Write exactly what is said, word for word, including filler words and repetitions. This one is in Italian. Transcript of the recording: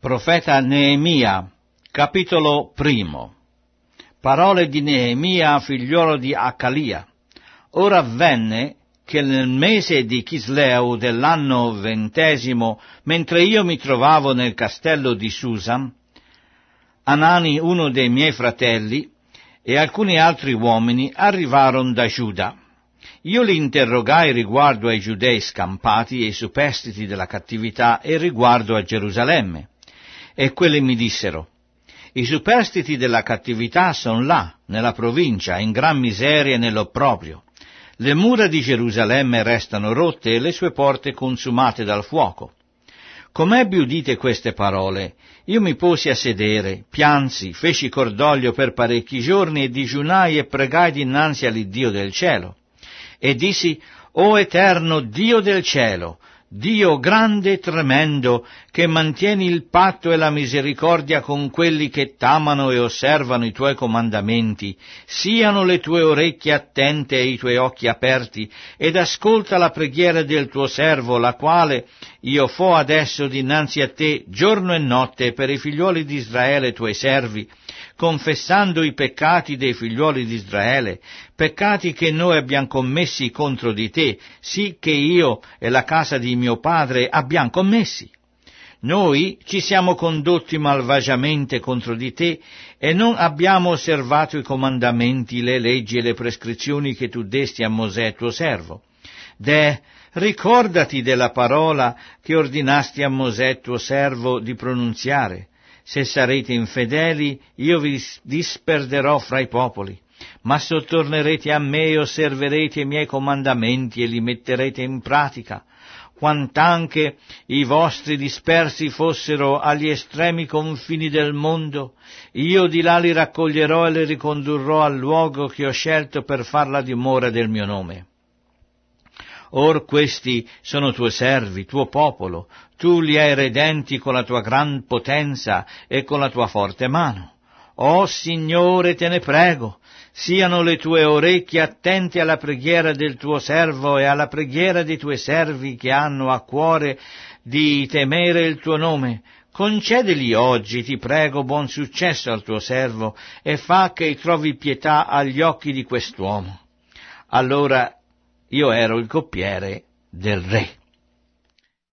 Profeta Neemia, capitolo primo. Parole di Neemia, figliolo di Acalia. Ora avvenne che nel mese di Chisleu dell'anno ventesimo, mentre io mi trovavo nel castello di Susa, Anani, uno dei miei fratelli, e alcuni altri uomini arrivarono da Giuda. Io li interrogai riguardo ai giudei scampati e ai superstiti della cattività e riguardo a Gerusalemme. E quelli mi dissero: i superstiti della cattività son là, nella provincia, in gran miseria e nell'opprobrio. Le mura di Gerusalemme restano rotte e le sue porte consumate dal fuoco. Com'ebbi udite queste parole, io mi posi a sedere, piansi, feci cordoglio per parecchi giorni e digiunai e pregai dinanzi all'Iddio del cielo. E dissi: O eterno Dio del cielo, Dio grande e tremendo, che mantieni il patto e la misericordia con quelli che t'amano e osservano i tuoi comandamenti, siano le tue orecchie attente e i tuoi occhi aperti, ed ascolta la preghiera del tuo servo, la quale io fo adesso dinanzi a te giorno e notte per i figliuoli di Israele tuoi servi, confessando i peccati dei figliuoli di Israele, peccati che noi abbiamo commessi contro di te, sì che io e la casa di mio padre abbiamo commessi. Noi ci siamo condotti malvagiamente contro di te e non abbiamo osservato i comandamenti, le leggi e le prescrizioni che tu desti a Mosè tuo servo. Deh, ricordati della parola che ordinasti a Mosè tuo servo di pronunziare. Se sarete infedeli, io vi disperderò fra i popoli, ma sottornerete a me e osserverete i miei comandamenti e li metterete in pratica. Quant'anche i vostri dispersi fossero agli estremi confini del mondo, io di là li raccoglierò e li ricondurrò al luogo che ho scelto per far la dimora del mio nome. Or questi sono tuoi servi, tuo popolo, tu li hai redenti con la tua gran potenza e con la tua forte mano. O Signore, te ne prego, siano le tue orecchie attente alla preghiera del tuo servo e alla preghiera dei tuoi servi che hanno a cuore di temere il tuo nome. Concedeli oggi, ti prego, buon successo al tuo servo e fa che trovi pietà agli occhi di quest'uomo. Allora io ero il coppiere del re.